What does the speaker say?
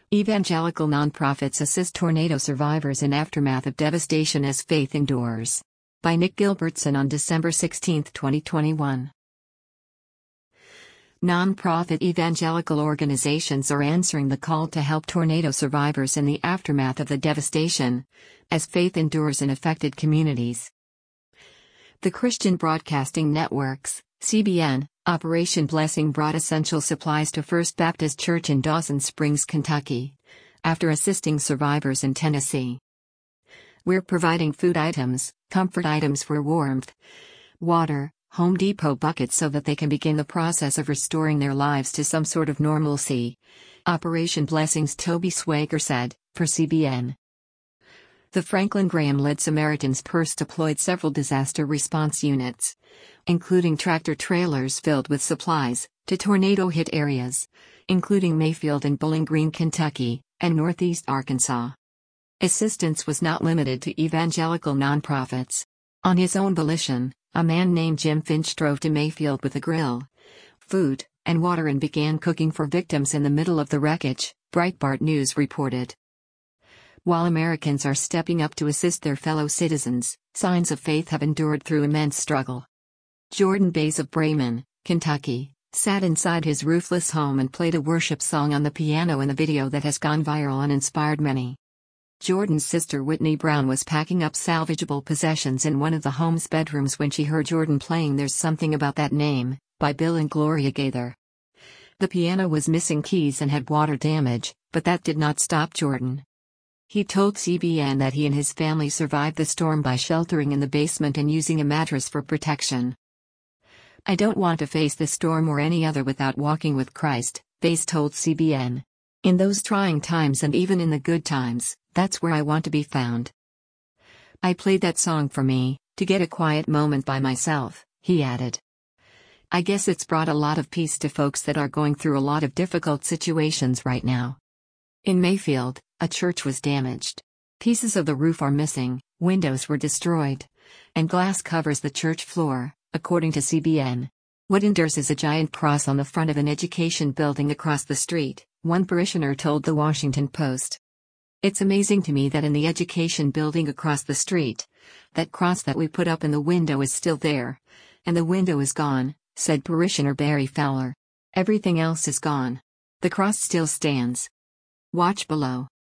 Evangelical nonprofits assist tornado survivors in aftermath of devastation as faith endures. By Nick Gilbertson on December 16, 2021. Nonprofit evangelical organizations are answering the call to help tornado survivors in the aftermath of the devastation, as faith endures in affected communities. The Christian Broadcasting Network's CBN Operation Blessing brought essential supplies to First Baptist Church in Dawson Springs, Kentucky, after assisting survivors in Tennessee. We're providing food items, comfort items for warmth, water, Home Depot buckets so that they can begin the process of restoring their lives to some sort of normalcy, Operation Blessing's Toby Swager said, for CBN. The Franklin Graham-led Samaritan's Purse deployed several disaster response units, including tractor-trailers filled with supplies, to tornado-hit areas, including Mayfield and Bowling Green, Kentucky, and northeast Arkansas. Assistance was not limited to evangelical nonprofits. On his own volition, a man named Jim Finch drove to Mayfield with a grill, food, and water and began cooking for victims in the middle of the wreckage, Breitbart News reported. While Americans are stepping up to assist their fellow citizens, signs of faith have endured through immense struggle. Jordan Bays of Bremen, Kentucky, sat inside his roofless home and played a worship song on the piano in the video that has gone viral and inspired many. Jordan's sister Whitney Brown was packing up salvageable possessions in one of the home's bedrooms when she heard Jordan playing There's Something About That Name, by Bill and Gloria Gaither. The piano was missing keys and had water damage, but that did not stop Jordan. He told CBN that he and his family survived the storm by sheltering in the basement and using a mattress for protection. I don't want to face this storm or any other without walking with Christ, Bays told CBN. In those trying times and even in the good times, that's where I want to be found. I played that song for me, to get a quiet moment by myself, he added. I guess it's brought a lot of peace to folks that are going through a lot of difficult situations right now. In Mayfield, a church was damaged. Pieces of the roof are missing, windows were destroyed, and glass covers the church floor, according to CBN. What endures is a giant cross on the front of an education building across the street, one parishioner told the Washington Post. It's amazing to me that in the education building across the street, that cross that we put up in the window is still there, and the window is gone, said parishioner Barry Fowler. Everything else is gone. The cross still stands. Watch below.